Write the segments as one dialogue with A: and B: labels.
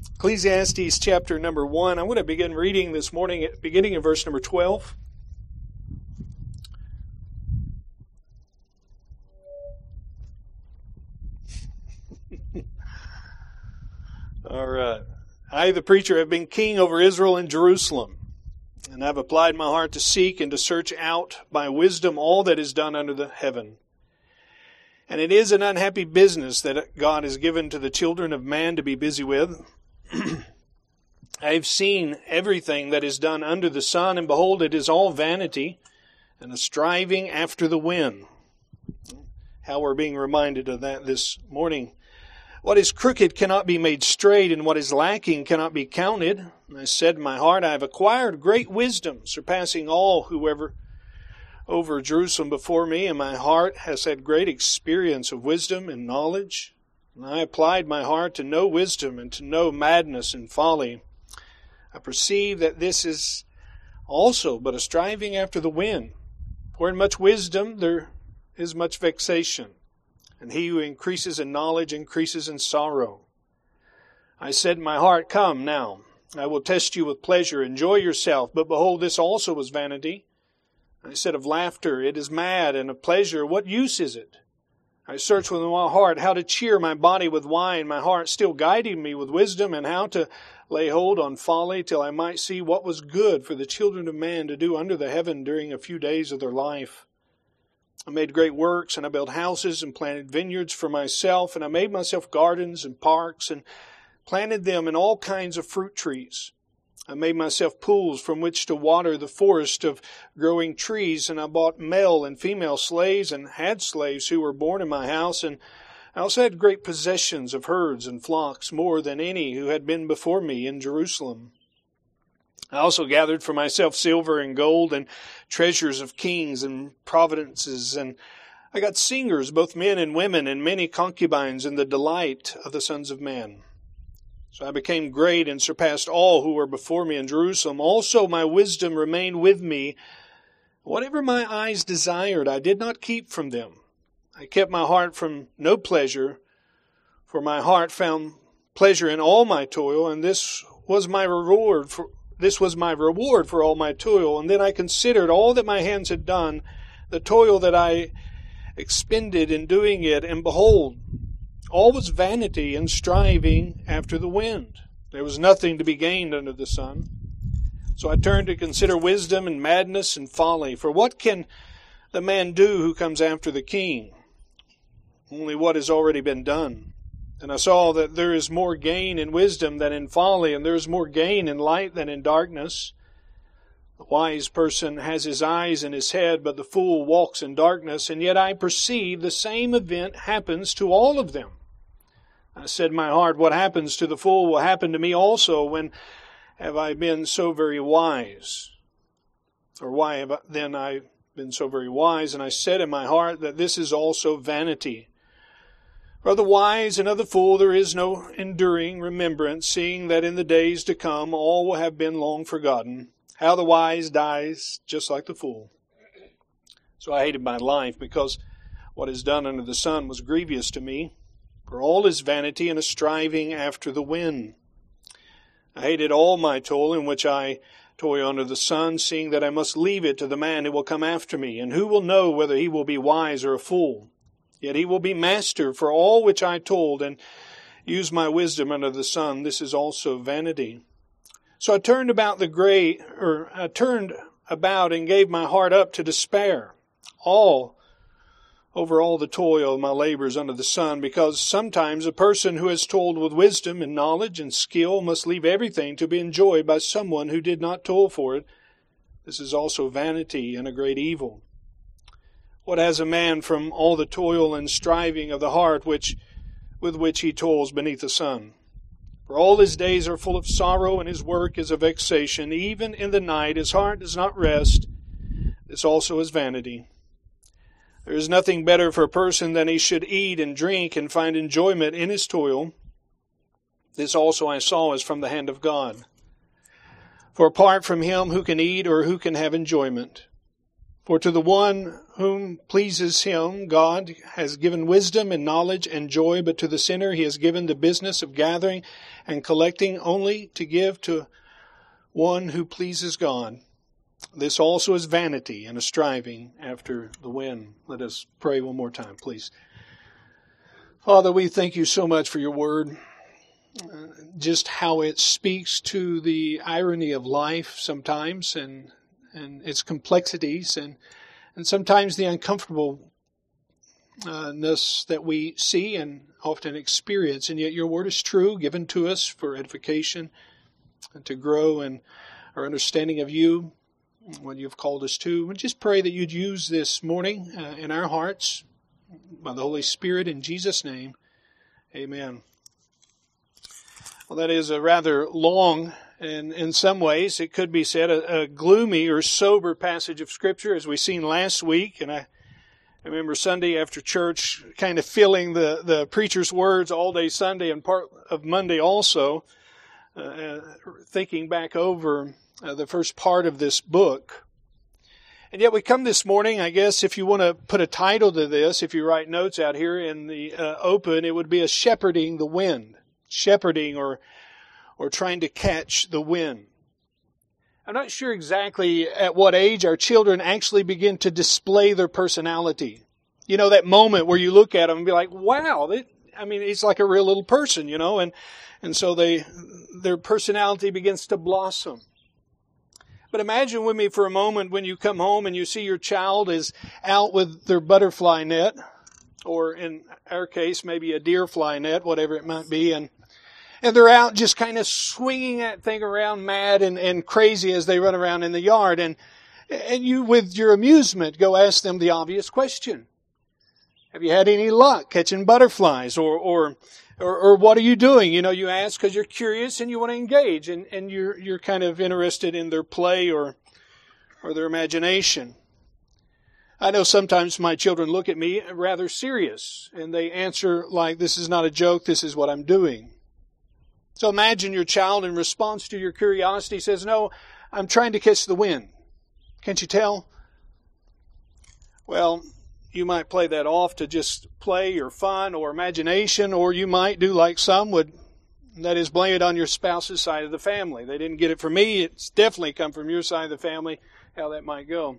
A: Ecclesiastes chapter number 1. I'm going to begin reading this morning beginning in verse number 12. All right. I, the preacher, have been king over Israel and Jerusalem, and I've applied my heart to seek and to search out by wisdom all that is done under the heaven. And it is an unhappy business that God has given to the children of man to be busy with. I have seen everything that is done under the sun, and behold, it is all vanity and a striving after the wind. How we're being reminded of that this morning. What is crooked cannot be made straight, and what is lacking cannot be counted. And I said in my heart, I have acquired great wisdom, surpassing all whoever over Jerusalem before me, and my heart has had great experience of wisdom and knowledge. And I applied my heart to know wisdom and to know madness and folly. I perceive that this is also but a striving after the wind. For in much wisdom there is much vexation, and he who increases in knowledge increases in sorrow. I said in my heart, come now, I will test you with pleasure, enjoy yourself. But behold, this also was vanity. I said of laughter, it is mad, and of pleasure, what use is it? I searched within my heart how to cheer my body with wine, my heart still guiding me with wisdom, and how to lay hold on folly, till I might see what was good for the children of man to do under the heaven during a few days of their life. I made great works, and I built houses and planted vineyards for myself, and I made myself gardens and parks, and planted them in all kinds of fruit trees. I made myself pools from which to water the forest of growing trees, and I bought male and female slaves, and had slaves who were born in my house, and I also had great possessions of herds and flocks, more than any who had been before me in Jerusalem. I also gathered for myself silver and gold, and treasures of kings and providences, and I got singers, both men and women, and many concubines, and the delight of the sons of men. So I became great and surpassed all who were before me in Jerusalem. Also my wisdom remained with me. Whatever my eyes desired, I did not keep from them. I kept my heart from no pleasure, for my heart found pleasure in all my toil, and this was my reward for all my toil. And then I considered all that my hands had done, the toil that I expended in doing it, and behold, all was vanity and striving after the wind. There was nothing to be gained under the sun. So I turned to consider wisdom and madness and folly. For what can the man do who comes after the king? Only what has already been done. And I saw that there is more gain in wisdom than in folly, and there is more gain in light than in darkness. The wise person has his eyes in his head, but the fool walks in darkness. And yet I perceive the same event happens to all of them. I said in my heart, what happens to the fool will happen to me also. When have I been so very wise? Or why have then I been so very wise? And I said in my heart that this is also vanity. For of the wise and of the fool there is no enduring remembrance, seeing that in the days to come all will have been long forgotten. How the wise dies just like the fool. So I hated my life, because what is done under the sun was grievous to me. For all is vanity and a striving after the wind. I hated all my toil in which I toil under the sun, seeing that I must leave it to the man who will come after me. And who will know whether he will be wise or a fool? Yet he will be master for all which I toiled and use my wisdom under the sun. This is also vanity. So I turned about and gave my heart up to despair. Over all the toil of my labors under the sun, because sometimes a person who has toiled with wisdom and knowledge and skill must leave everything to be enjoyed by someone who did not toil for it. This is also vanity and a great evil. What has a man from all the toil and striving of the heart with which he toils beneath the sun? For all his days are full of sorrow, and his work is a vexation. Even in the night his heart does not rest. This also is vanity. There is nothing better for a person than he should eat and drink and find enjoyment in his toil. This also I saw is from the hand of God. For apart from him, who can eat or who can have enjoyment? For to the one whom pleases him, God has given wisdom and knowledge and joy, but to the sinner he has given the business of gathering and collecting only to give to one who pleases God. This also is vanity and a striving after the wind. Let us pray one more time, please. Father, we thank you so much for your word. Just how it speaks to the irony of life sometimes and its complexities and sometimes the uncomfortableness that we see and often experience. And yet your word is true, given to us for edification and to grow in our understanding of you, what you've called us to. We just pray that you'd use this morning in our hearts by the Holy Spirit in Jesus' name. Amen. Well, that is a rather long, and in some ways it could be said a gloomy or sober passage of Scripture, as we seen last week. And I remember Sunday after church kind of feeling the preacher's words all day Sunday and part of Monday also, thinking back over the first part of this book. And yet we come this morning, I guess if you want to put a title to this, if you write notes out here in the open, it would be a shepherding the wind. Shepherding or trying to catch the wind. I'm not sure exactly at what age our children actually begin to display their personality. You know, that moment where you look at them and be like, wow, it's like a real little person, you know, and so their personality begins to blossom. But imagine with me for a moment when you come home and you see your child is out with their butterfly net, or in our case, maybe a deer fly net, whatever it might be, and they're out just kind of swinging that thing around mad and crazy as they run around in the yard. And you, with your amusement, go ask them the obvious question. Have you had any luck catching butterflies? Or what are you doing? You know, you ask because you're curious and you want to engage. And you're kind of interested in their play or their imagination. I know sometimes my children look at me rather serious. And they answer like, this is not a joke, this is what I'm doing. So imagine your child in response to your curiosity says, no, I'm trying to catch the wind. Can't you tell? Well, you might play that off to just play or fun or imagination, or you might do like some would, that is, blame it on your spouse's side of the family. They didn't get it from me. It's definitely come from your side of the family, how that might go.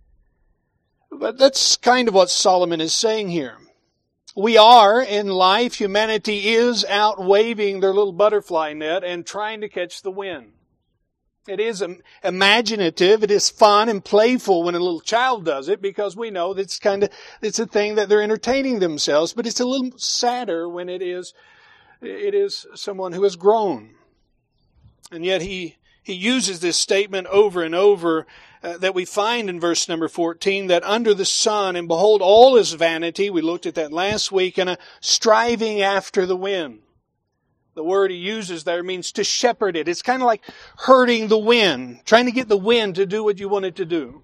A: But that's kind of what Solomon is saying here. We are, in life, humanity is out waving their little butterfly net and trying to catch the wind. It is imaginative, it is fun and playful when a little child does it, because we know that it's a thing that they're entertaining themselves, but it's a little sadder when it is someone who has grown. And yet he uses this statement over and over that we find in verse number 14, that under the sun, and behold, all is vanity. We looked at that last week, and a striving after the wind. The word he uses there means to shepherd it. It's kind of like herding the wind, trying to get the wind to do what you want it to do.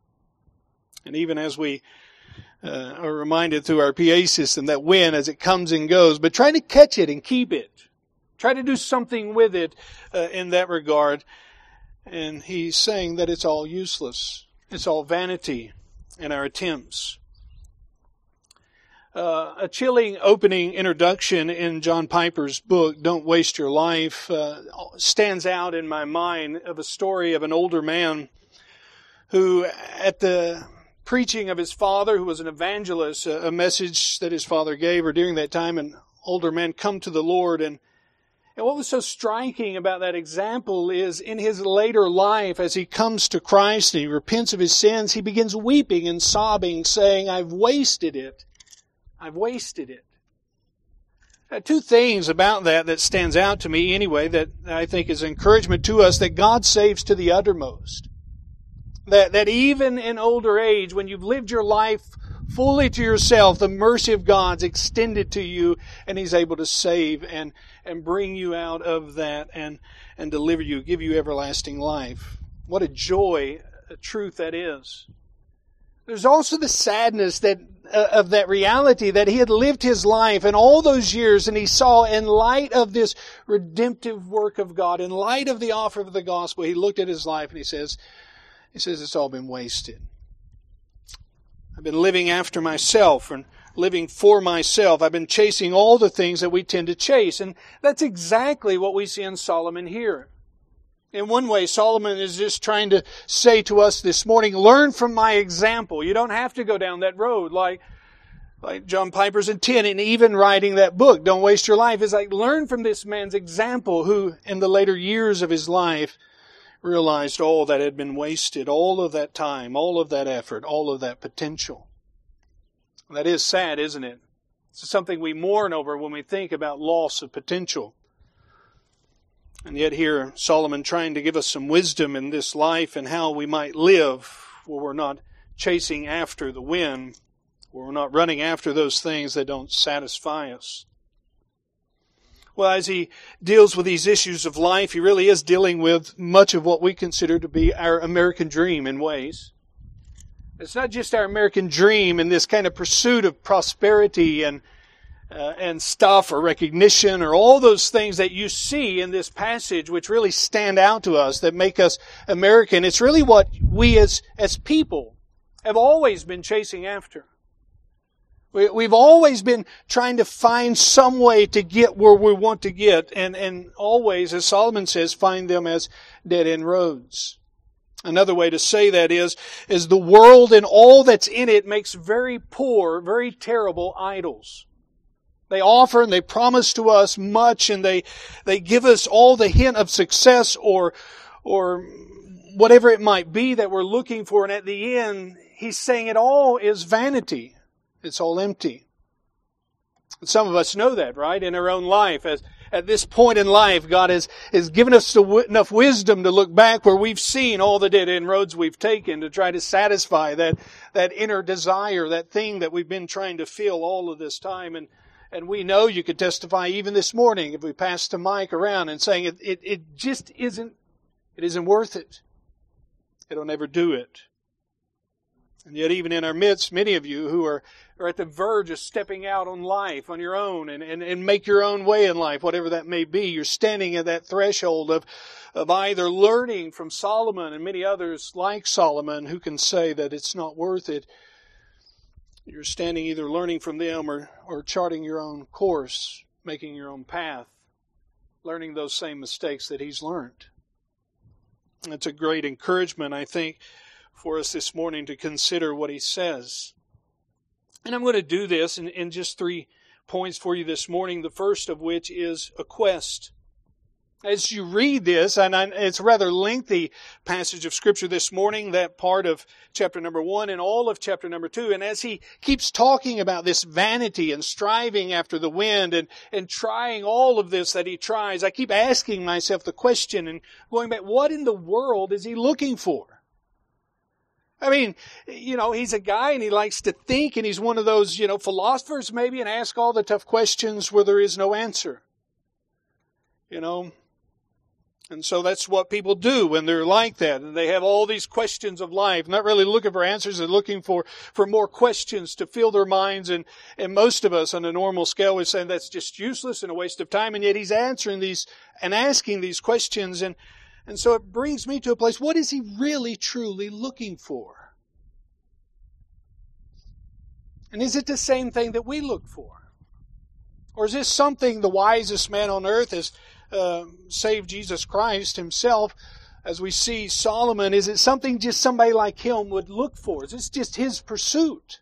A: And even as we are reminded through our PA system, that wind as it comes and goes, but try to catch it and keep it. Try to do something with it in that regard. And he's saying that it's all useless. It's all vanity in our attempts. A chilling opening introduction in John Piper's book, Don't Waste Your Life, stands out in my mind of a story of an older man who, at the preaching of his father, who was an evangelist, a message that his father gave, or during that time, an older man come to the Lord. And what was so striking about that example is in his later life, as he comes to Christ and he repents of his sins, he begins weeping and sobbing, saying, I've wasted it. I've wasted it. Two things about that stands out to me anyway, that I think is encouragement to us, that God saves to the uttermost. That even in older age, when you've lived your life fully to yourself, the mercy of God's extended to you, and He's able to save and bring you out of that and deliver you, give you everlasting life. What a joy, a truth that is. There's also the sadness that of that reality that he had lived his life and all those years, and he saw, in light of this redemptive work of God, in light of the offer of the gospel, he looked at his life and he says it's all been wasted. I've been living after myself and living for myself. I've been chasing all the things that we tend to chase. And that's exactly what we see in Solomon here. In one way, Solomon is just trying to say to us this morning, learn from my example. You don't have to go down that road like John Piper's intent in even writing that book, Don't Waste Your Life. It's like, learn from this man's example who, in the later years of his life, realized all that had been wasted, all of that time, all of that effort, all of that potential. That is sad, isn't it? It's something we mourn over when we think about loss of potential. And yet here, Solomon trying to give us some wisdom in this life and how we might live where we're not chasing after the wind, where we're not running after those things that don't satisfy us. Well, as he deals with these issues of life, he really is dealing with much of what we consider to be our American dream in ways. It's not just our American dream in this kind of pursuit of prosperity and stuff or recognition or all those things that you see in this passage which really stand out to us that make us American. It's really what we as people have always been chasing after. We've always been trying to find some way to get where we want to get, and always, as Solomon says, find them as dead-end roads. Another way to say that is the world and all that's in it makes very poor, very terrible idols. They offer and they promise to us much, and they give us all the hint of success or whatever it might be that we're looking for, and at the end, he's saying it all is vanity. It's all empty. Some of us know that, right? In our own life. At this point in life, God has given us enough wisdom to look back where we've seen all the dead-end roads we've taken to try to satisfy that inner desire, that thing that we've been trying to feel all of this time. And we know you could testify even this morning if we passed the mic around and saying it just isn't worth it. It'll never do it. And yet even in our midst, many of you who are at the verge of stepping out on life on your own and make your own way in life, whatever that may be, you're standing at that threshold of either learning from Solomon and many others like Solomon who can say that it's not worth it. You're standing either learning from them or charting your own course, making your own path, learning those same mistakes that he's learned. It's a great encouragement, I think, for us this morning to consider what he says. And I'm going to do this in just 3 points for you this morning, the first of which is a quest. As you read this, and it's a rather lengthy passage of Scripture this morning, that part of chapter number 1 and all of chapter number 2, and as he keeps talking about this vanity and striving after the wind and trying all of this that he tries, I keep asking myself the question and going back, what in the world is he looking for? I mean, he's a guy and he likes to think, and he's one of those, philosophers maybe, and ask all the tough questions where there is no answer. And so that's what people do when they're like that. And they have all these questions of life, not really looking for answers, they're looking for more questions to fill their minds. And most of us on a normal scale would say that's just useless and a waste of time. And yet he's answering these and asking these questions. And so it brings me to a place, what is he really, truly looking for? And is it the same thing that we look for? Or is this something the wisest man on earth has save Jesus Christ himself, as we see Solomon, is it something just somebody like him would look for? Is this just his pursuit?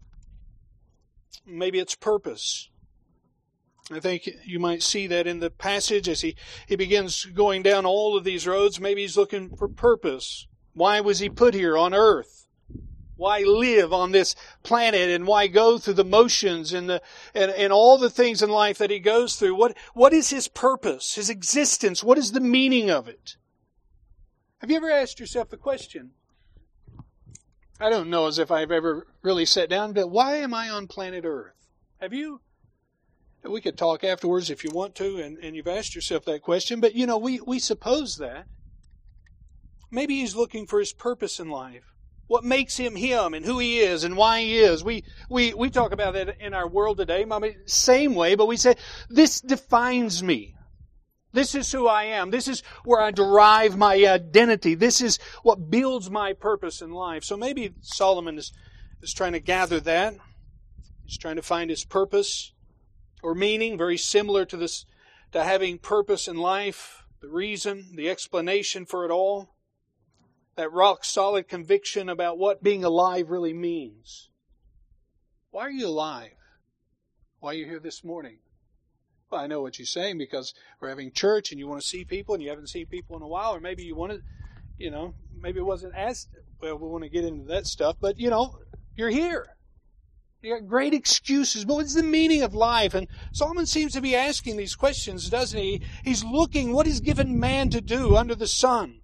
A: Maybe it's purpose. I think you might see that in the passage as he begins going down all of these roads. Maybe he's looking for purpose. Why was he put here on earth? Why live on this planet, and why go through the motions and all the things in life that he goes through? What is his purpose, his existence? What is the meaning of it? Have you ever asked yourself the question? I don't know as if I've ever really sat down, but why am I on planet Earth? Have you? We could talk afterwards if you want to, and you've asked yourself that question, but we suppose that. Maybe he's looking for his purpose in life. What makes him him and who he is and why he is. We talk about that in our world today, same way, but we say, this defines me. This is who I am. This is where I derive my identity. This is what builds my purpose in life. So maybe Solomon is trying to gather that. He's trying to find his purpose or meaning, very similar to this, to having purpose in life, the reason, the explanation for it all, that rock-solid conviction about what being alive really means. Why are you alive? Why are you here this morning? Well, I know what you're saying, because we're having church and you want to see people and you haven't seen people in a while, or maybe you want to, maybe it wasn't as, well, we want to get into that stuff, but, you're here. You got great excuses, but what's the meaning of life? And Solomon seems to be asking these questions, doesn't he? He's looking what he's given man to do under the sun.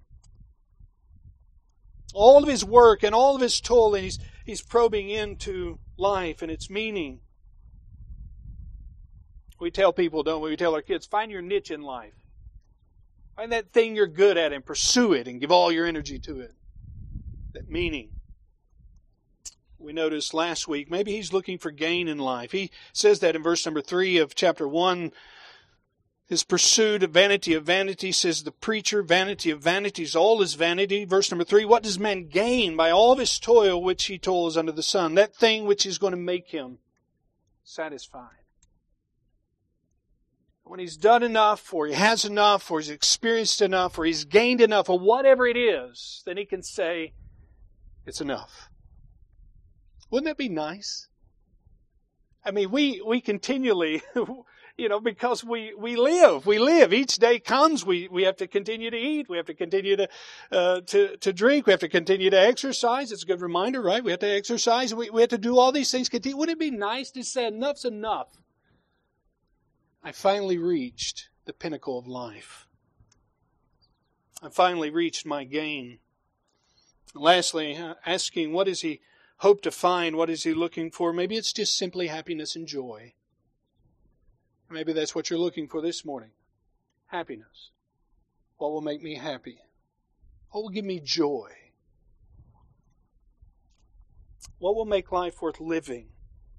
A: All of his work and all of his toil, and he's probing into life and its meaning. We tell people, don't we? We tell our kids, find your niche in life. Find that thing you're good at and pursue it and give all your energy to it. That meaning. We noticed last week, maybe he's looking for gain in life. He says that in verse number 3 of chapter 1. His pursuit of vanity, says the preacher. Vanity of vanities, all is vanity. Verse number 3, what does man gain by all of his toil which he toils under the sun? That thing which is going to make him satisfied. When he's done enough, or he has enough, or he's experienced enough, or he's gained enough, or whatever it is, then he can say, it's enough. Wouldn't that be nice? I mean, we continually, because we live. Each day comes, we have to continue to eat. We have to continue to drink. We have to continue to exercise. It's a good reminder, right? We have to exercise. We have to do all these things. Wouldn't it be nice to say, enough's enough? I finally reached the pinnacle of life. I finally reached my gain. Lastly, asking, what does he hope to find? What is he looking for? Maybe it's just simply happiness and joy. Maybe that's what you're looking for this morning. Happiness. What will make me happy? What will give me joy? What will make life worth living?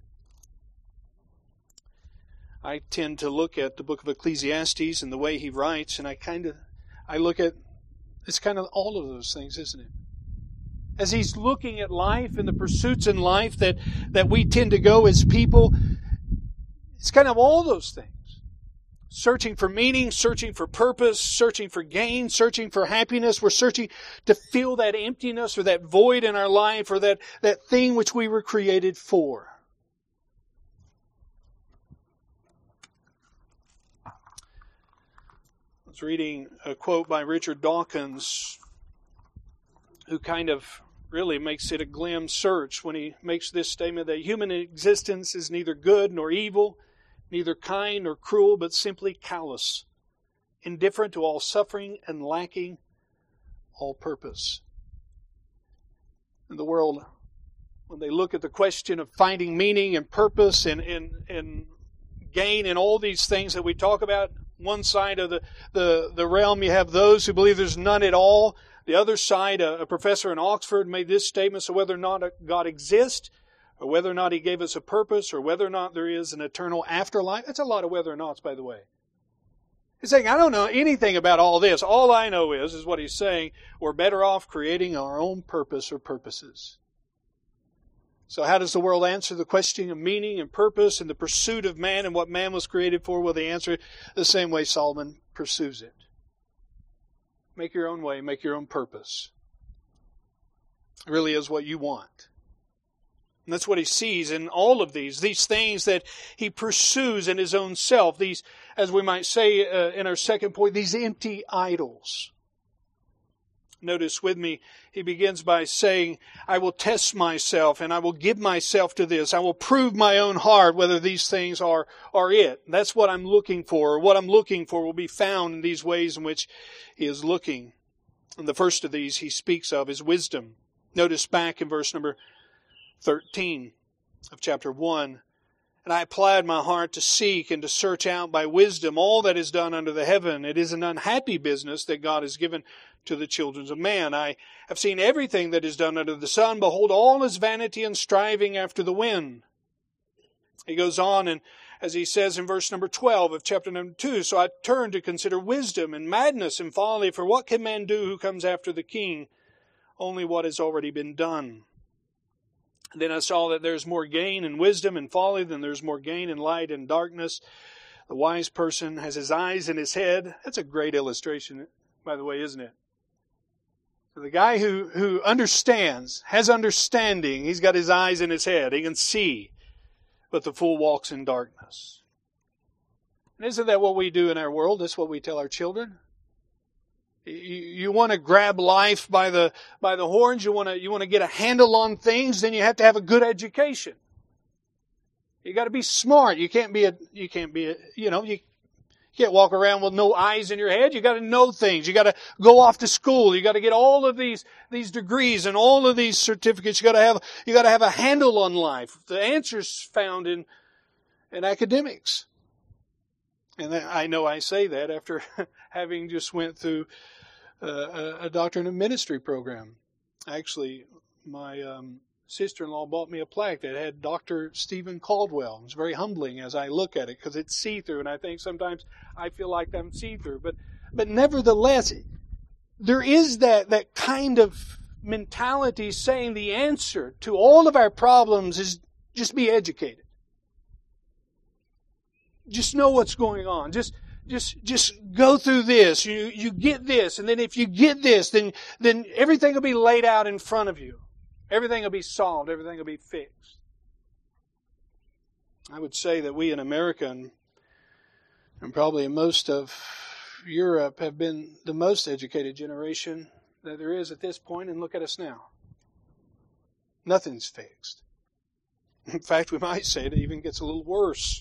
A: I tend to look at the book of Ecclesiastes and the way he writes, and I look at, it's kind of all of those things, isn't it? As he's looking at life and the pursuits in life that we tend to go as people, it's kind of all those things. Searching for meaning, searching for purpose, searching for gain, searching for happiness. We're searching to fill that emptiness or that void in our life, or that thing which we were created for. I was reading a quote by Richard Dawkins, who kind of really makes it a glim search when he makes this statement that human existence is neither good nor evil, neither kind nor cruel, but simply callous, indifferent to all suffering and lacking all purpose. In the world, when they look at the question of finding meaning and purpose and gain and all these things that we talk about, one side of the realm you have those who believe there's none at all. The other side, a professor in Oxford made this statement, so whether or not God exists, or whether or not He gave us a purpose, or whether or not there is an eternal afterlife. That's a lot of whether or nots, by the way. He's saying, I don't know anything about all this. All I know is what he's saying, we're better off creating our own purpose or purposes. So how does the world answer the question of meaning and purpose and the pursuit of man and what man was created for? Well, they answer it the same way Solomon pursues it. Make your own way, make your own purpose. It really is what you want. And that's what he sees in all of these things that he pursues in his own self. These, as we might say in our second point, these empty idols. Notice with me, he begins by saying, I will test myself and I will give myself to this. I will prove my own heart whether these things are it. That's what I'm looking for. Or what I'm looking for will be found in these ways in which he is looking. And the first of these he speaks of is wisdom. Notice back in verse number 13 of chapter 1. And I applied my heart to seek and to search out by wisdom all that is done under the heaven. It is an unhappy business that God has given to the children of man. I have seen everything that is done under the sun. Behold, all is vanity and striving after the wind. He goes on, and as he says in verse number 12 of chapter number 2, so I turned to consider wisdom and madness and folly. For what can man do who comes after the king? Only what has already been done. Then I saw that there's more gain in wisdom and folly than there's more gain in light and darkness. The wise person has his eyes in his head. That's a great illustration, by the way, isn't it? The guy who understands, has understanding, he's got his eyes in his head. He can see, but the fool walks in darkness. And isn't that what we do in our world? That's what we tell our children. You want to grab life by the horns. You want to get a handle on things. Then you have to have a good education. You got to be smart. You can't walk around with no eyes in your head. You got to know things. You got to go off to school. You got to get all of these degrees and all of these certificates. You got to have a handle on life. The answer's found in academics. And I know I say that after having just went through a doctrine of ministry program. Actually, my sister-in-law bought me a plaque that had Dr. Stephen Caldwell. It was very humbling as I look at it because it's see-through, and I think sometimes I feel like I'm see-through. But nevertheless, there is that kind of mentality saying the answer to all of our problems is just be educated. Just know what's going on. Just go through this. You get this, and then if you get this, then everything will be laid out in front of you. Everything will be solved. Everything will be fixed. I would say that we in America and probably in most of Europe have been the most educated generation that there is at this point, and look at us now. Nothing's fixed. In fact, we might say it even gets a little worse.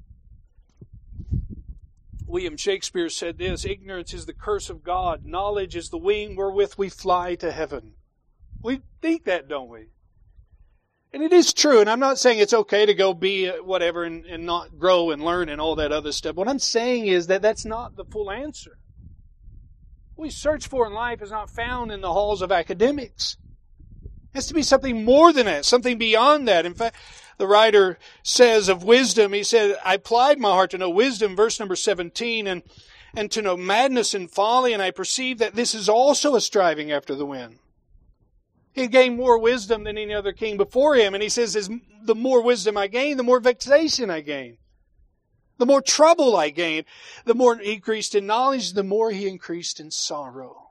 A: William Shakespeare said this, "Ignorance is the curse of God. Knowledge is the wing wherewith we fly to heaven." We think that, don't we? And it is true, and I'm not saying it's okay to go be whatever and not grow and learn and all that other stuff. What I'm saying is that that's not the full answer. What we search for in life is not found in the halls of academics. It has to be something more than that, something beyond that. In fact, the writer says of wisdom, he said, "I applied my heart to know wisdom," verse number 17, and to know madness and folly, and I perceive that this is also a striving after the wind. He gained more wisdom than any other king before him, and he says, the more wisdom I gain, the more vexation I gain. The more trouble I gain. The more he increased in knowledge, the more he increased in sorrow.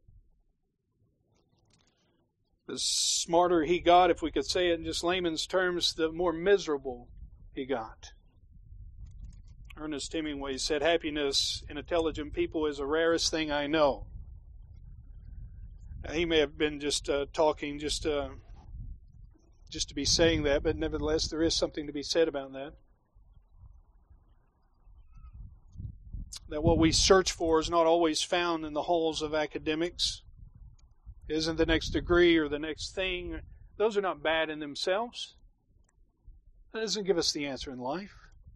A: The smarter he got, if we could say it in just layman's terms, the more miserable he got. Ernest Hemingway said, "Happiness in intelligent people is the rarest thing I know." He may have been just talking just to be saying that, but nevertheless, there is something to be said about that. That what we search for is not always found in the halls of academics. It isn't the next degree or the next thing. Those are not bad in themselves. That doesn't give us the answer in life.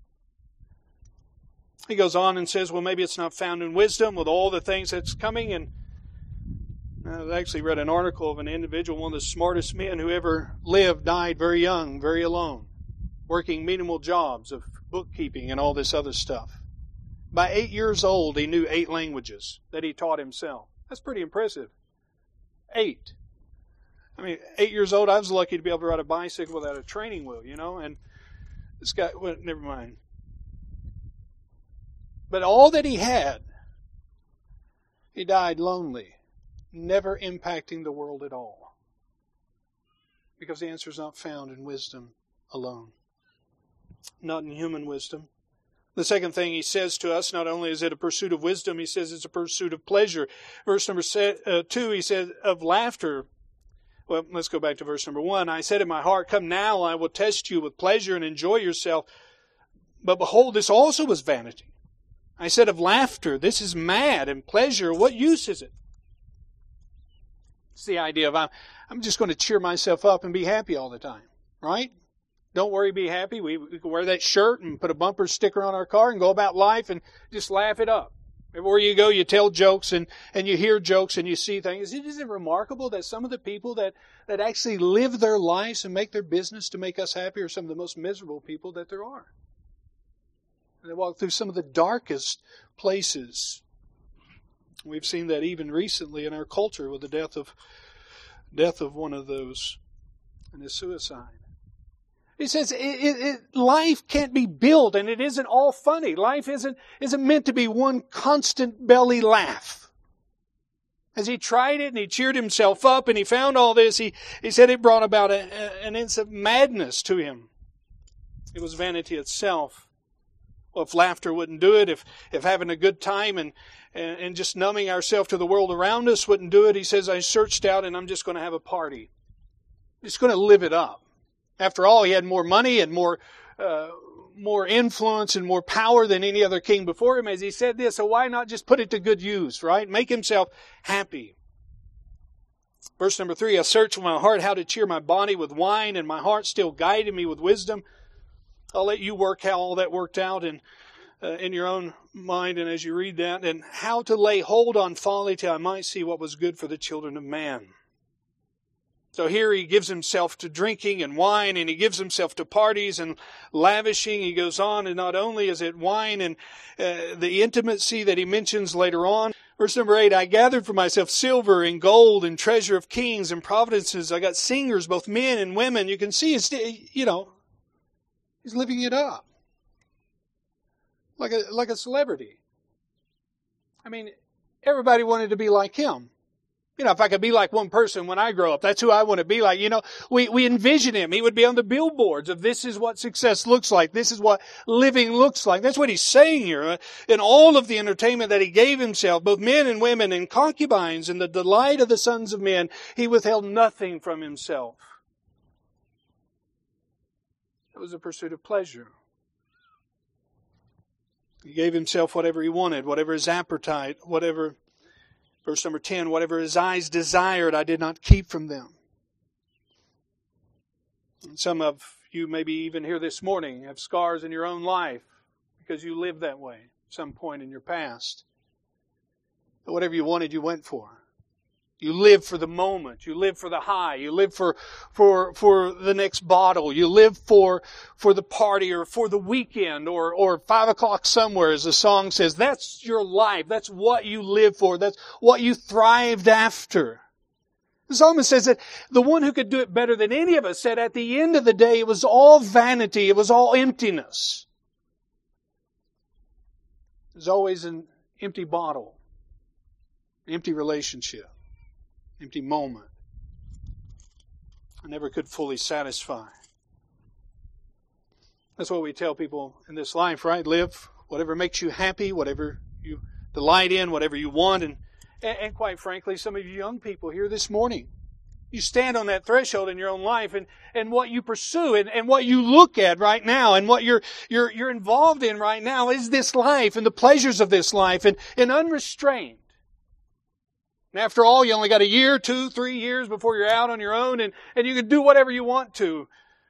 A: He goes on and says, well, maybe it's not found in wisdom with all the things that's coming. And I actually read an article of an individual, one of the smartest men who ever lived, died very young, very alone, working menial jobs of bookkeeping and all this other stuff. By 8 years old, he knew 8 languages that he taught himself. That's pretty impressive. 8. I mean, 8 years old, I was lucky to be able to ride a bicycle without a training wheel, and this guy, well, never mind. But all that he had, he died lonely, never impacting the world at all. Because the answer is not found in wisdom alone. Not in human wisdom. The second thing he says to us, not only is it a pursuit of wisdom, he says it's a pursuit of pleasure. Verse number 2, he said, of laughter. Well, let's go back to verse number 1. I said in my heart, come now, I will test you with pleasure and enjoy yourself. But behold, this also was vanity. I said of laughter, this is mad, and pleasure, what use is it? It's the idea of I'm just going to cheer myself up and be happy all the time, right? Don't worry, be happy. We can wear that shirt and put a bumper sticker on our car and go about life and just laugh it up. Everywhere you go, you tell jokes and you hear jokes and you see things. Isn't it remarkable that some of the people that actually live their lives and make their business to make us happy are some of the most miserable people that there are? And they walk through some of the darkest places. We've seen that even recently in our culture with the death of one of those and his suicide. He says life can't be built, and it isn't all funny. Life isn't meant to be one constant belly laugh. As he tried it and he cheered himself up and he found all this, he said it brought about an instant madness to him. It was vanity itself. Well, if laughter wouldn't do it, if having a good time and just numbing ourselves to the world around us wouldn't do it, he says, I searched out and I'm just going to have a party. I'm just going to live it up. After all, he had more money and more influence and more power than any other king before him. As he said this, so why not just put it to good use, right? Make himself happy. Verse number 3, I searched with my heart how to cheer my body with wine, and my heart still guided me with wisdom. I'll let you work how all that worked out in your own mind, and as you read that, and how to lay hold on folly till I might see what was good for the children of man. So here he gives himself to drinking and wine, and he gives himself to parties and lavishing. He goes on, and not only is it wine and the intimacy that he mentions later on. Verse number 8, I gathered for myself silver and gold and treasure of kings and provinces. I got singers, both men and women. You can see, he's living it up. Like a celebrity. I mean, everybody wanted to be like him. If I could be like one person when I grow up, that's who I want to be like. We envision him. He would be on the billboards of this is what success looks like. This is what living looks like. That's what he's saying here. In all of the entertainment that he gave himself, both men and women and concubines and the delight of the sons of men, he withheld nothing from himself. It was a pursuit of pleasure. He gave himself whatever he wanted, whatever his appetite, whatever... Verse number 10, whatever his eyes desired, I did not keep from them. And some of you maybe even here this morning have scars in your own life because you lived that way at some point in your past. But whatever you wanted, you went for. You live for the moment. You live for the high. You live for the next bottle. You live for the party or for the weekend or 5 o'clock somewhere, as the song says. That's your life. That's what you live for. That's what you thrived after. The psalmist says that the one who could do it better than any of us said at the end of the day it was all vanity. It was all emptiness. There's always an empty bottle, an empty relationship. Empty moment. I never could fully satisfy. That's what we tell people in this life, right? Live whatever makes you happy, whatever you delight in, whatever you want. And quite frankly, some of you young people here this morning, you stand on that threshold in your own life and what you pursue and what you look at right now and what you're involved in right now is this life and the pleasures of this life and unrestrained. And after all, you only got a year, 2, 3 years before you're out on your own and you can do whatever you want to.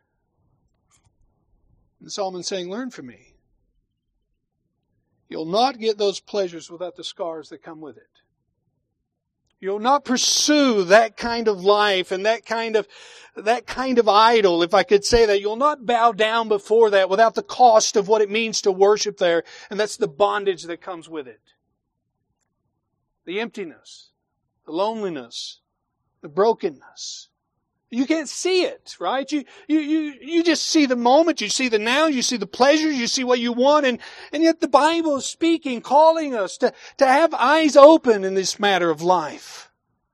A: And Solomon's saying, learn from me. You'll not get those pleasures without the scars that come with it. You'll not pursue that kind of life and that kind of idol, if I could say that. You'll not bow down before that without the cost of what it means to worship there. And that's the bondage that comes with it. The emptiness. The loneliness, the brokenness. You can't see it, right? You just see the moment, you see the now, you see the pleasures, you see what you want, and yet the Bible is speaking, calling us to have eyes open in this matter of life.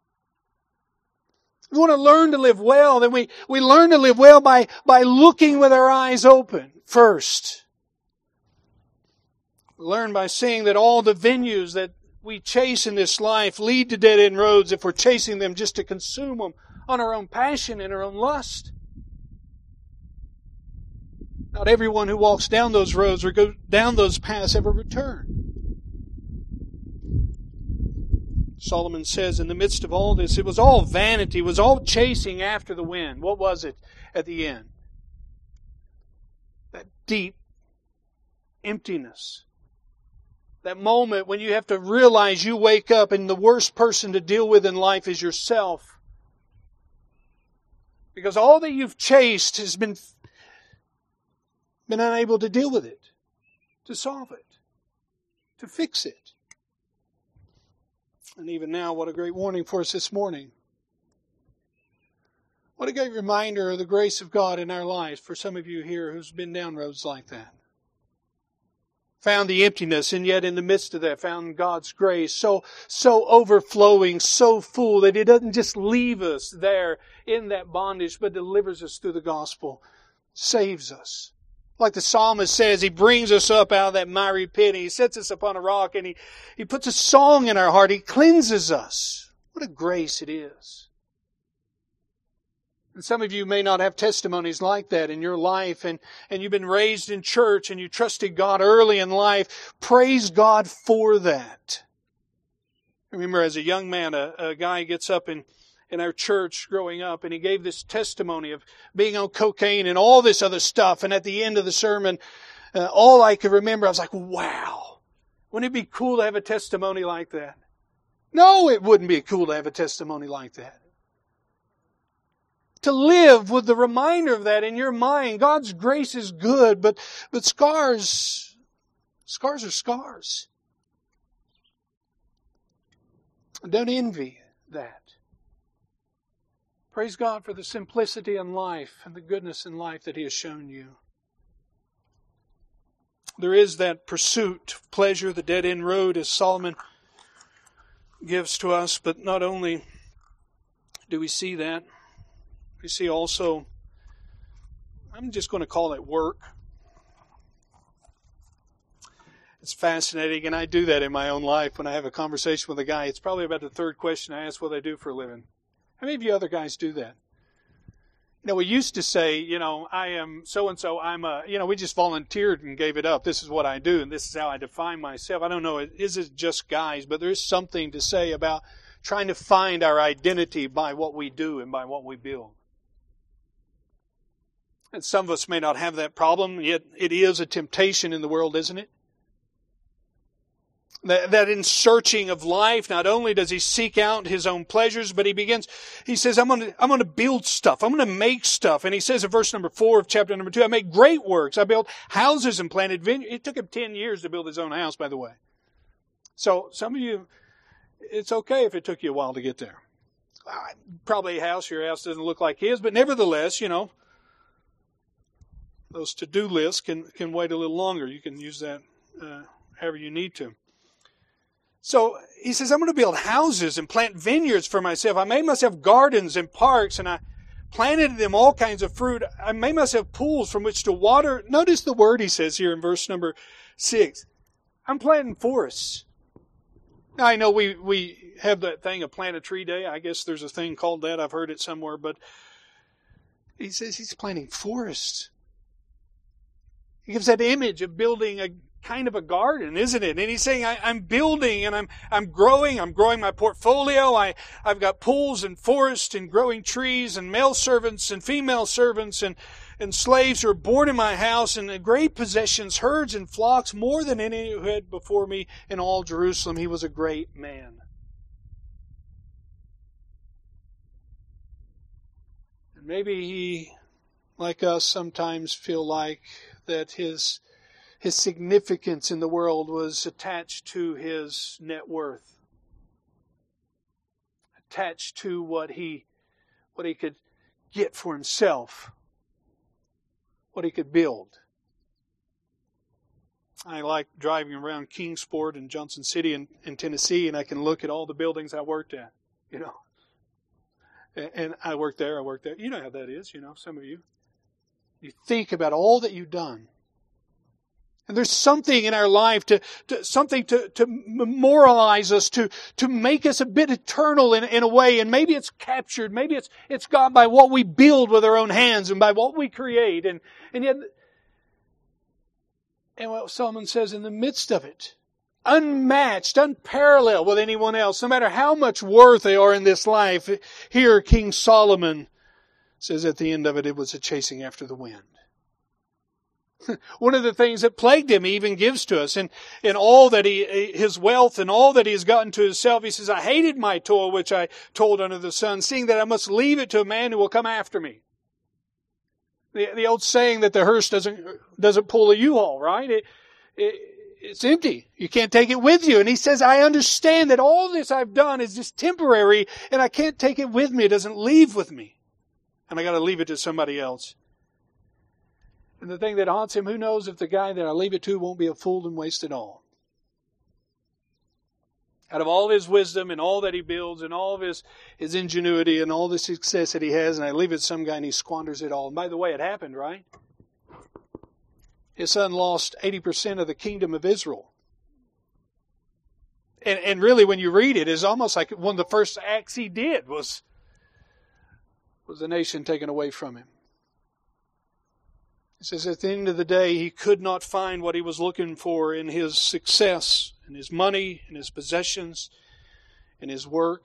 A: We want to learn to live well, then we learn to live well by looking with our eyes open first. We learn by seeing that all the venues that we chase in this life lead to dead-end roads if we're chasing them just to consume them on our own passion and our own lust. Not everyone who walks down those roads or goes down those paths ever return. Solomon says in the midst of all this, it was all vanity, it was all chasing after the wind. What was it at the end? That deep emptiness. That moment when you have to realize you wake up and the worst person to deal with in life is yourself. Because all that you've chased has been unable to deal with it, to solve it, to fix it. And even now, what a great warning for us this morning. What a great reminder of the grace of God in our lives for some of you here who's been down roads like that. Found the emptiness, and yet in the midst of that found God's grace so overflowing, so full that it doesn't just leave us there in that bondage, but delivers us through the gospel, saves us. Like the psalmist says, He brings us up out of that miry pit, and He sets us upon a rock, and He puts a song in our heart. He cleanses us. What a grace it is. And some of you may not have testimonies like that in your life, and you've been raised in church and you trusted God early in life. Praise God for that. I remember as a young man, a guy gets up in our church growing up, and he gave this testimony of being on cocaine and all this other stuff. And at the end of the sermon, all I could remember, I was like, wow, wouldn't it be cool to have a testimony like that? No, it wouldn't be cool to have a testimony like that. To live with the reminder of that in your mind. God's grace is good, but scars are scars. Don't envy that. Praise God for the simplicity in life and the goodness in life that He has shown you. There is that pursuit of pleasure, the dead-end road, as Solomon gives to us, but not only do we see that, we see also, I'm just going to call it work. It's fascinating, and I do that in my own life when I have a conversation with a guy. It's probably about the third question I ask what they do for a living. How many of you other guys do that? We used to say, I am so-and-so, we just volunteered and gave it up. This is what I do, and this is how I define myself. I don't know, is it just guys? But there is something to say about trying to find our identity by what we do and by what we build. And some of us may not have that problem, yet it is a temptation in the world, isn't it? That in searching of life, not only does he seek out his own pleasures, but he says, I'm going to build stuff. I'm going to make stuff. And he says in verse number 4 of chapter number 2, I make great works. I built houses and planted vineyards. It took him 10 years to build his own house, by the way. So some of you, it's okay if it took you a while to get there. Probably your house doesn't look like his, but nevertheless, those to-do lists can wait a little longer. You can use that however you need to. So he says, I'm going to build houses and plant vineyards for myself. I made myself gardens and parks, and I planted in them all kinds of fruit. I made myself pools from which to water. Notice the word he says here in verse number 6. I'm planting forests. Now, I know we have that thing of plant a tree day. I guess there's a thing called that. I've heard it somewhere. But he says he's planting forests. He gives that image of building a kind of a garden, isn't it? And he's saying, I'm building and I'm growing. I'm growing my portfolio. I've got pools and forests and growing trees and male servants and female servants and slaves who are born in my house, and great possessions, herds and flocks, more than any who had before me in all Jerusalem. He was a great man. And maybe he, like us, sometimes feel like that his significance in the world was attached to his net worth, attached to what he could get for himself, what he could build. I like driving around Kingsport and Johnson City in Tennessee, and I can look at all the buildings I worked at, And I worked there. You know how that is, some of you. You think about all that you've done. And there's something in our life to memorialize us, to make us a bit eternal in a way. And maybe it's captured. Maybe it's got by what we build with our own hands and by what we create. And yet, and what Solomon says in the midst of it, unmatched, unparalleled with anyone else, no matter how much worth they are in this life. Here, King Solomon says at the end of it, it was a chasing after the wind. One of the things that plagued him, he even gives to us. In all that his wealth and all that he has gotten to himself, he says, I hated my toil, which I toiled under the sun, seeing that I must leave it to a man who will come after me. The old saying that the hearse doesn't pull a U-Haul, right? It's empty. You can't take it with you. And he says, I understand that all this I've done is just temporary, and I can't take it with me. It doesn't leave with me. and I got to leave it to somebody else. And the thing that haunts him, who knows if the guy that I leave it to won't be a fool and waste it all. Out of all his wisdom and all that he builds and all of his ingenuity and all the success that he has, and I leave it to some guy and he squanders it all. And by the way, it happened, right? His son lost 80% of the kingdom of Israel. And really, when you read it, it's almost like one of the first acts he did was the nation taken away from him. It says at the end of the day, he could not find what he was looking for in his success, in his money, in his possessions, in his work.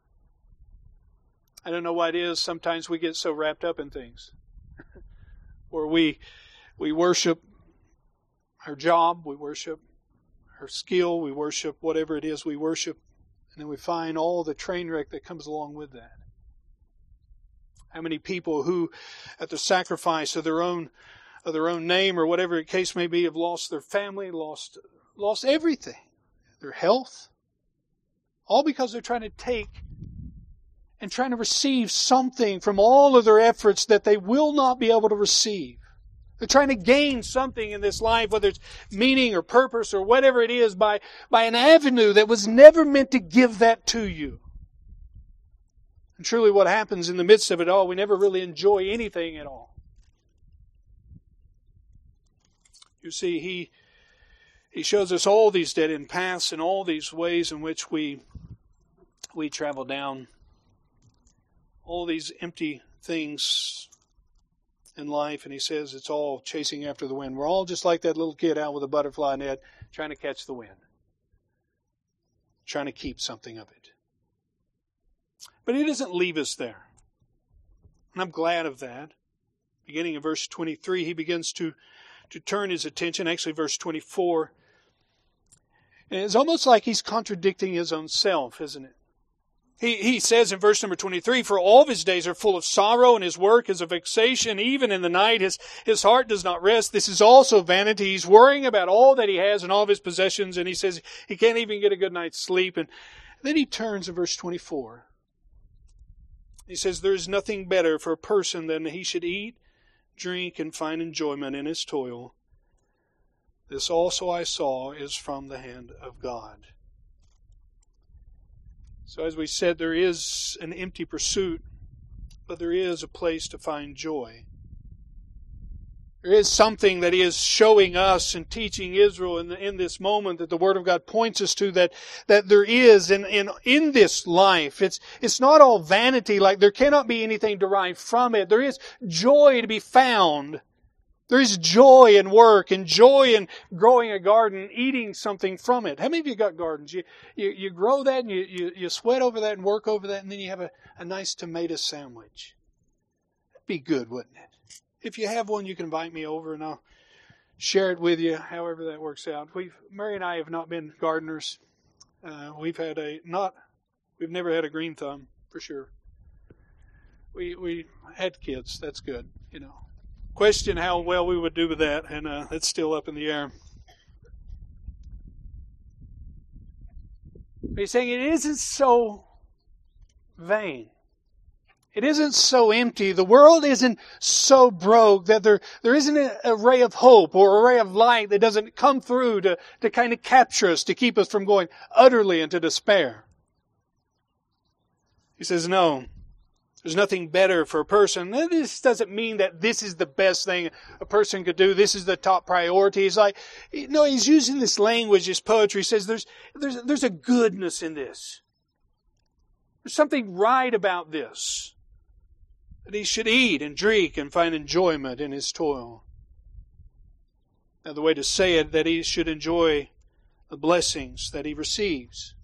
A: I don't know why it is. Sometimes we get so wrapped up in things. Or we worship our job, we worship our skill, we worship whatever it is we worship, and then we find all the train wreck that comes along with that. How many people who, at the sacrifice of their own name or whatever the case may be, have lost their family, lost everything, their health, all because they're trying to take and trying to receive something from all of their efforts that they will not be able to receive. They're trying to gain something in this life, whether it's meaning or purpose or whatever it is, by an avenue that was never meant to give that to you. And truly what happens in the midst of it all, we never really enjoy anything at all. You see, He shows us all these dead-end paths and all these ways in which we travel down. All these empty things in life, and He says it's all chasing after the wind. We're all just like that little kid out with a butterfly net trying to catch the wind. Trying to keep something of it. But He doesn't leave us there. And I'm glad of that. Beginning in verse 23, He begins to turn His attention, actually verse 24. And it's almost like He's contradicting His own self, isn't it? He says in verse number 23, for all of His days are full of sorrow, and His work is a vexation. Even in the night, his heart does not rest. This is also vanity. He's worrying about all that he has and all of his possessions, and he says he can't even get a good night's sleep. And then he turns in verse 24. He says, there is nothing better for a person than he should eat, drink, and find enjoyment in his toil. This also I saw is from the hand of God. So as we said, there is an empty pursuit, but there is a place to find joy. There is something that He is showing us and teaching Israel in this moment that the Word of God points us to, that there is in this life. It's not all vanity, like there cannot be anything derived from it. There is joy to be found. There is joy in work and joy in growing a garden, eating something from it. How many of you got gardens? You grow that and you sweat over that and work over that, and then you have a nice tomato sandwich. That'd be good, wouldn't it? If you have one, you can invite me over and I'll share it with you, however that works out. Mary and I have not been gardeners. We've never had a green thumb, for sure. We had kids, that's good, you know. Question how well we would do with that, and it's still up in the air. But He's saying it isn't so vain. It isn't so empty. The world isn't so broke that there isn't a ray of hope or a ray of light that doesn't come through to kind of capture us, to keep us from going utterly into despair. He says, no. There's nothing better for a person. This doesn't mean that this is the best thing a person could do. This is the top priority. He's like, no, he's using this language, his poetry. He says there's a goodness in this. There's something right about this. That he should eat and drink and find enjoyment in his toil. Now the way to say it, that he should enjoy the blessings that he receives.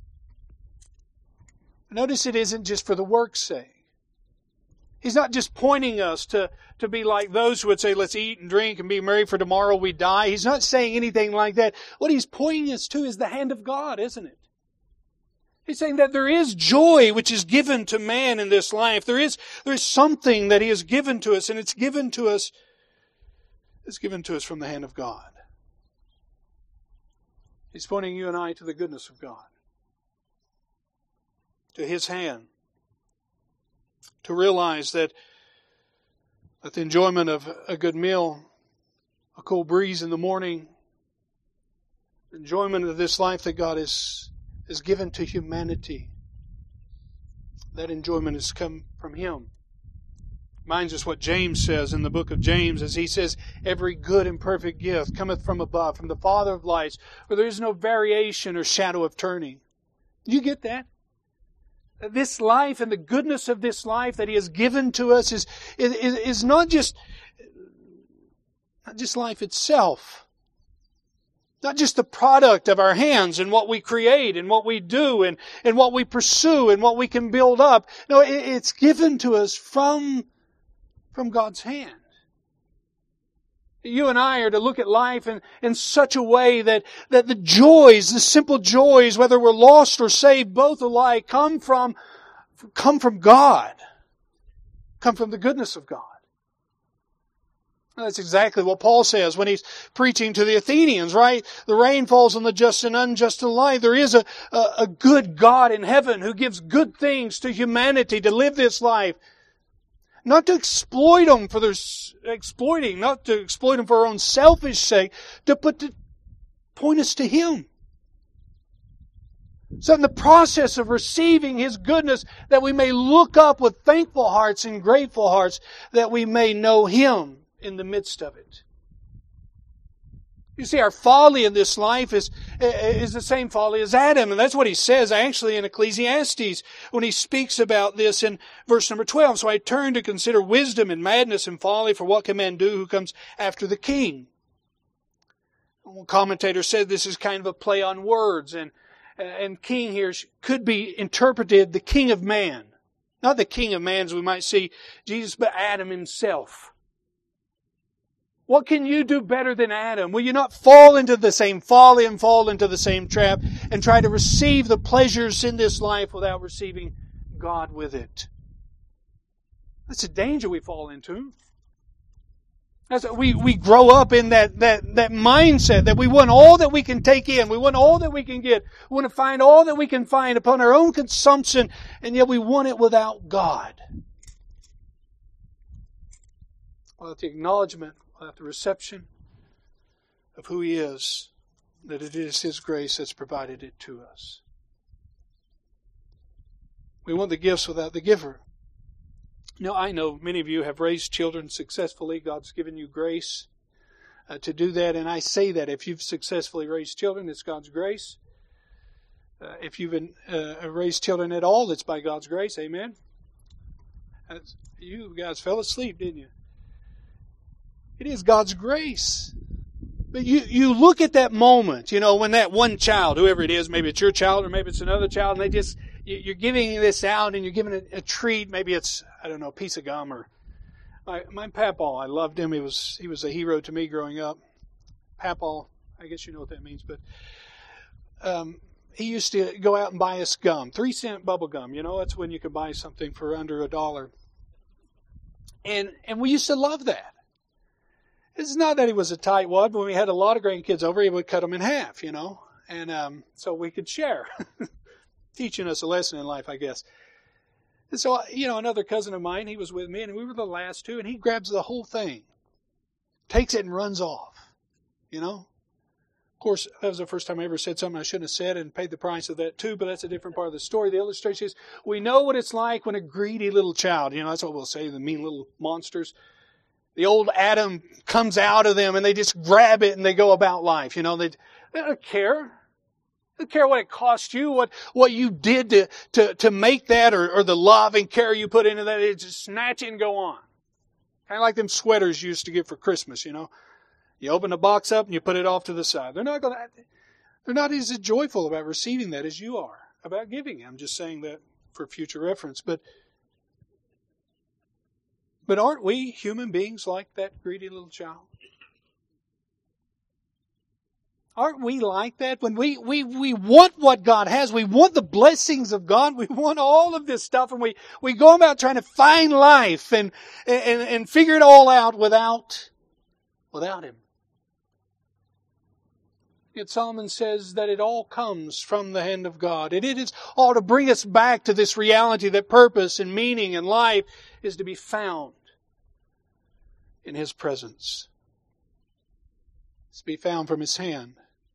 A: Notice it isn't just for the work's sake. He's not just pointing us to be like those who would say, let's eat and drink and be merry for tomorrow we die. He's not saying anything like that. What He's pointing us to is the hand of God, isn't it? He's saying that there is joy which is given to man in this life. There is something that He has given to us, and it's given to us from the hand of God. He's pointing you and I to the goodness of God, to His hand. To realize that But the enjoyment of a good meal, a cool breeze in the morning, the enjoyment of this life that God has given to humanity, that enjoyment has come from Him. Reminds us what James says in the book of James, as he says, every good and perfect gift cometh from above, from the Father of lights, where there is no variation or shadow of turning. Do you get that? This life and the goodness of this life that He has given to us is not just life itself. Not just the product of our hands and what we create and what we do and what we pursue and what we can build up. No, it's given to us from God's hand. You and I are to look at life in such a way that the joys, the simple joys, whether we're lost or saved, both alike, come from God. Come from the goodness of God. That's exactly what Paul says when he's preaching to the Athenians, right? The rain falls on the just and unjust alike. There is a good God in heaven who gives good things to humanity to live this life. Not to exploit them for their exploiting, not to exploit them for our own selfish sake, but to point us to Him. So in the process of receiving His goodness, that we may look up with thankful hearts and grateful hearts, that we may know Him in the midst of it. You see, our folly in this life is the same folly as Adam. And that's what he says actually in Ecclesiastes when he speaks about this in verse number 12. So I turn to consider wisdom and madness and folly, for what can man do who comes after the king? One commentator said this is kind of a play on words. And king here could be interpreted the king of man. Not the king of man as we might see Jesus, but Adam himself. What can you do better than Adam? Will you not fall into the same folly and fall into the same trap and try to receive the pleasures in this life without receiving God with it? That's a danger we fall into. We grow up in that mindset that we want all that we can take in. We want all that we can get. We want to find all that we can find upon our own consumption, and yet we want it without God. Without the acknowledgement, without the reception of who He is, that it is His grace that's provided it to us. We want the gifts without the giver. Now, I know many of you have raised children successfully. God's given you grace to do that, and I say that if you've successfully raised children, it's God's grace. If you've raised children at all, it's by God's grace. Amen? You guys fell asleep, didn't you? It is God's grace. But you look at that moment, when that one child, whoever it is, maybe it's your child or maybe it's another child, and you're giving this out and you're giving it a treat. Maybe it's, a piece of gum or... My papaw, I loved him. He was a hero to me growing up. Papaw, I guess you know what that means, but he used to go out and buy us gum, 3-cent bubble gum. That's when you could buy something for under $1. And we used to love that. It's not that he was a tightwad, but when we had a lot of grandkids over, he would cut them in half, and so we could share. Teaching us a lesson in life, I guess. And so, another cousin of mine, he was with me, and we were the last two, and he grabs the whole thing, takes it and runs off, Of course, that was the first time I ever said something I shouldn't have said and paid the price of that too, but that's a different part of the story. The illustration is, we know what it's like when a greedy little child, that's what we'll say, the mean little monsters, the old Adam comes out of them and they just grab it and they go about life. They don't care. They don't care what it cost you, what you did to make that or the love and care you put into that. They just snatch it and go on. Kind of like them sweaters you used to get for Christmas, You open the box up and you put it off to the side. They're not as joyful about receiving that as you are about giving. I'm just saying that for future reference. But aren't we human beings like that greedy little child? Aren't we like that? When we want what God has, we want the blessings of God, we want all of this stuff, and we go about trying to find life and figure it all out without Him. Yet Solomon says that it all comes from the hand of God. And it is all to bring us back to this reality that purpose and meaning and life is to be found in His presence. It's to be found from His hand.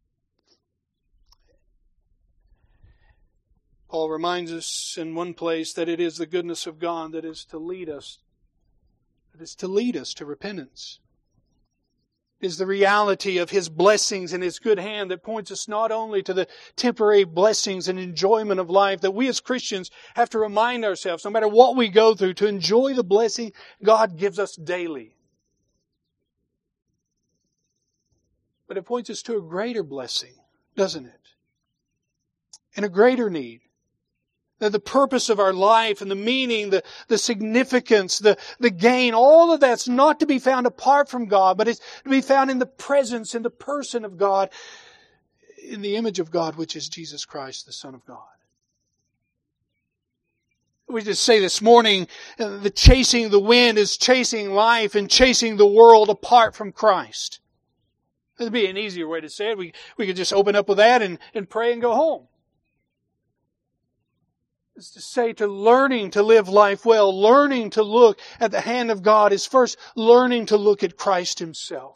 A: Paul reminds us in one place that it is the goodness of God that is to lead us. That is to lead us to repentance. It is the reality of His blessings and His good hand that points us not only to the temporary blessings and enjoyment of life, that we as Christians have to remind ourselves, no matter what we go through, to enjoy the blessing God gives us daily. But it points us to a greater blessing, doesn't it? And a greater need. The purpose of our life and the meaning, the significance, the gain, all of that's not to be found apart from God, but it's to be found in the presence, in the person of God, in the image of God, which is Jesus Christ, the Son of God. We just say this morning, the chasing the wind is chasing life and chasing the world apart from Christ. That'd be an easier way to say it. We could just open up with that and pray and go home. Is to say to learning to live life well, learning to look at the hand of God is first learning to look at Christ Himself.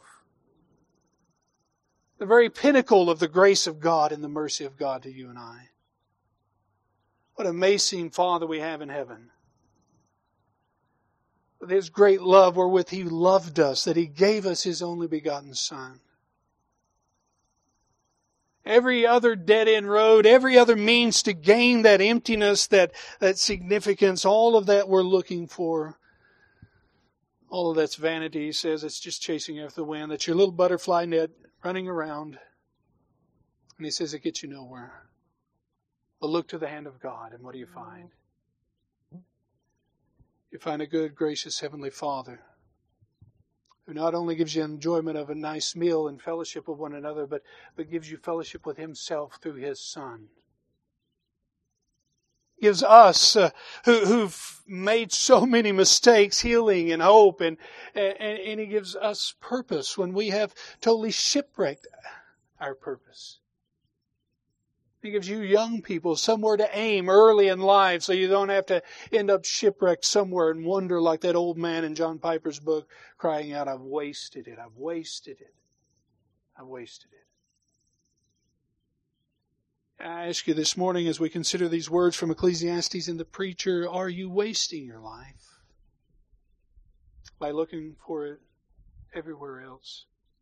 A: The very pinnacle of the grace of God and the mercy of God to you and I. What an amazing Father we have in heaven. With His great love wherewith He loved us, that He gave us His only begotten Son. Every other dead-end road, every other means to gain that emptiness, that significance, all of that we're looking for. All of that's vanity. He says it's just chasing after the wind. That's your little butterfly net running around. And He says it gets you nowhere. But look to the hand of God, and what do you find? You find a good, gracious Heavenly Father, who not only gives you enjoyment of a nice meal and fellowship with one another, but gives you fellowship with Himself through His Son. Gives us, who've made so many mistakes, healing and hope, and He gives us purpose when we have totally shipwrecked our purpose. He gives you young people somewhere to aim early in life so you don't have to end up shipwrecked somewhere and wonder like that old man in John Piper's book crying out, I've wasted it, I've wasted it, I've wasted it. I ask you this morning as we consider these words from Ecclesiastes and the preacher, are you wasting your life by looking for it everywhere else?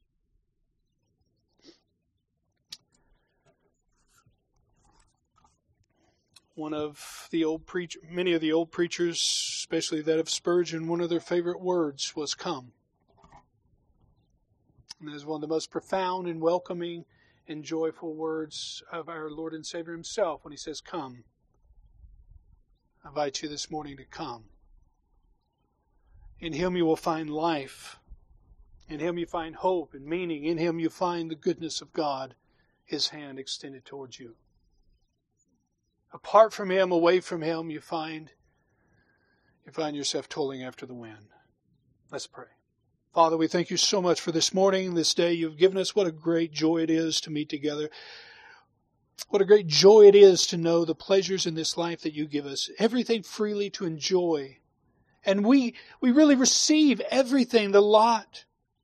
A: One of the many of the old preachers, especially that of Spurgeon, one of their favorite words was come. And that is one of the most profound and welcoming and joyful words of our Lord and Savior Himself when He says, come. I invite you this morning to come. In Him you will find life. In Him you find hope and meaning. In Him you find the goodness of God, His hand extended towards you. Apart from Him, away from Him, you find yourself tolling after the wind. Let's pray. Father, we thank You so much for this morning, this day You've given us. What a great joy it is to meet together. What a great joy it is to know the pleasures in this life that You give us. Everything freely to enjoy. And we really receive everything, the lot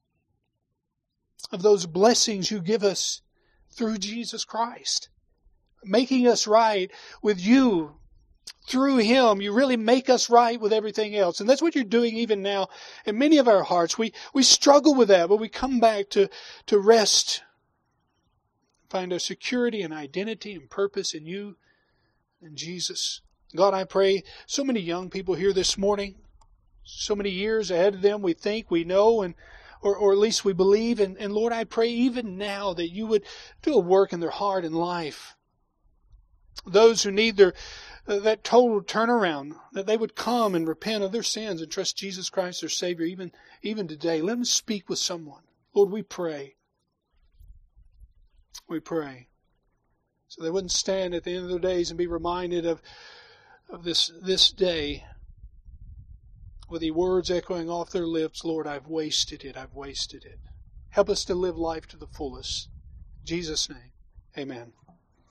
A: of those blessings You give us through Jesus Christ. Making us right with You. Through Him, You really make us right with everything else. And that's what You're doing even now in many of our hearts. We struggle with that, but we come back to rest. Find our security and identity and purpose in You and Jesus. God, I pray so many young people here this morning, so many years ahead of them, we think, we know, or at least we believe. And Lord, I pray even now that You would do a work in their heart and life. Those who need that total turnaround, that they would come and repent of their sins and trust Jesus Christ, their Savior, even today. Let them speak with someone. Lord, we pray. We pray. So they wouldn't stand at the end of their days and be reminded of this day with the words echoing off their lips, Lord, I've wasted it, I've wasted it. Help us to live life to the fullest. In Jesus' name, amen.